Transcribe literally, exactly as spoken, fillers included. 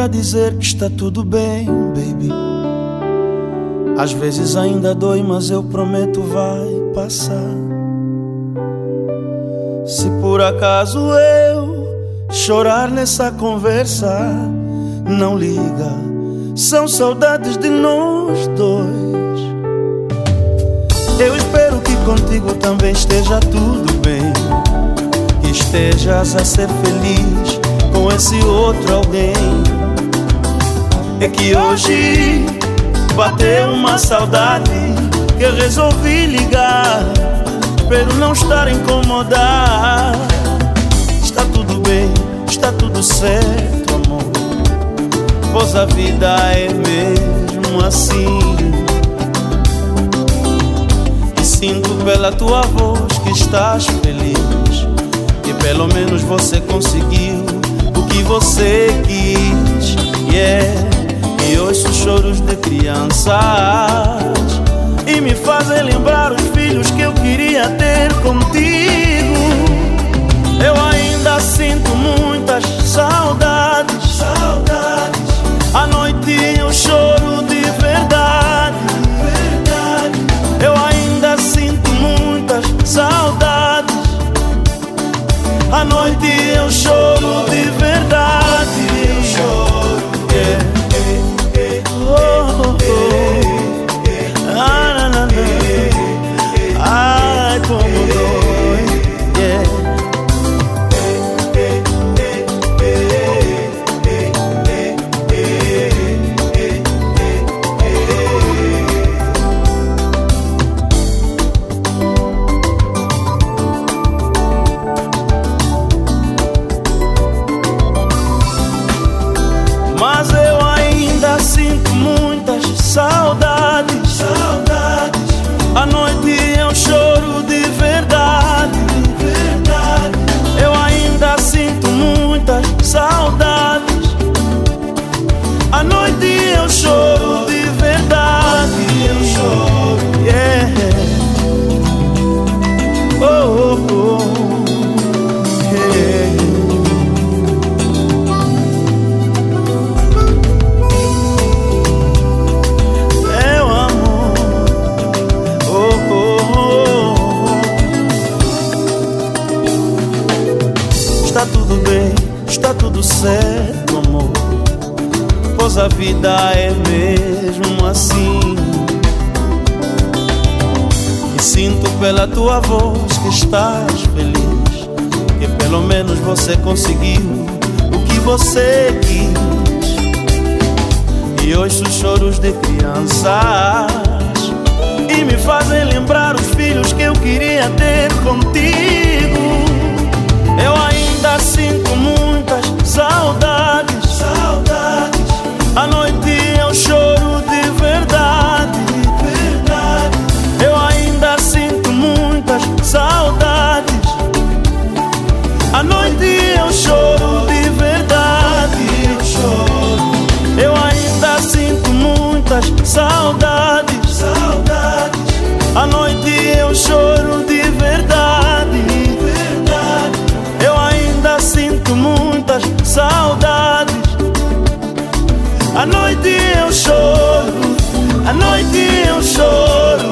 pra dizer que está tudo bem, baby. Às vezes ainda dói, mas eu prometo vai passar. Se por acaso eu chorar nessa conversa, não liga, são saudades de nós dois. Eu espero que contigo também esteja tudo bem, que estejas a ser feliz com esse outro alguém. É que hoje bateu uma saudade que eu resolvi ligar. Espero não estar a incomodar. Está tudo bem, está tudo certo, amor, pois a vida é mesmo assim. E sinto pela tua voz que estás feliz, que pelo menos você conseguiu o que você quis. Yeah. E ouço choros de crianças e me fazem lembrar os filhos que eu queria ter contigo. Eu ainda sinto muitas saudades, saudades. À noite eu choro de verdade, verdade. Eu ainda sinto muitas saudades. À noite eu choro de verdade. Eu choro, yeah. Oh, oh, oh. Ah, na, na, na. Ai, como dói, yeah. Mas eu ainda sinto muitas saudades, saudades. À noite eu choro de verdade, verdade. Eu ainda sinto muitas saudades. À noite eu choro de verdade. Eu choro, yeah. Oh, oh, oh. Yeah. Está tudo bem, está tudo certo, amor, pois a vida é mesmo assim. E sinto pela tua voz que estás feliz, que pelo menos você conseguiu o que você quis. E ouço choros de crianças e me fazem lembrar os filhos que eu queria ter contigo. Eu ainda sinto muitas saudades, saudades. À noite eu choro de verdade, verdade. Eu ainda sinto muitas saudades. À noite eu choro de verdade. Eu choro. Eu ainda sinto muitas saudades, saudades. À noite eu choro de verdade, verdade. Eu ainda sinto muitas saudades. À noite eu choro, à noite eu choro.